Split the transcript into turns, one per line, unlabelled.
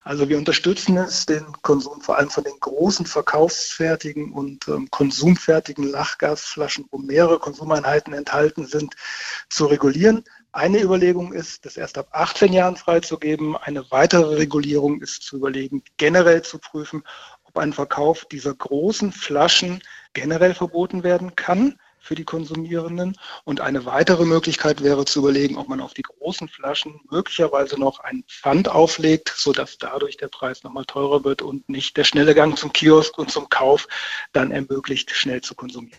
Also wir unterstützen es, den Konsum vor allem von den großen verkaufsfertigen und konsumfertigen Lachgasflaschen, wo mehrere Konsumeinheiten enthalten sind, zu regulieren. Eine Überlegung ist, das erst ab 18 Jahren freizugeben. Eine weitere Regulierung ist zu überlegen, generell zu prüfen, ob ein Verkauf dieser großen Flaschen generell verboten werden kann für die Konsumierenden. Und eine weitere Möglichkeit wäre zu überlegen, ob man auf die großen Flaschen möglicherweise noch einen Pfand auflegt, sodass dadurch der Preis nochmal teurer wird und nicht der schnelle Gang zum Kiosk und zum Kauf dann ermöglicht, schnell zu konsumieren.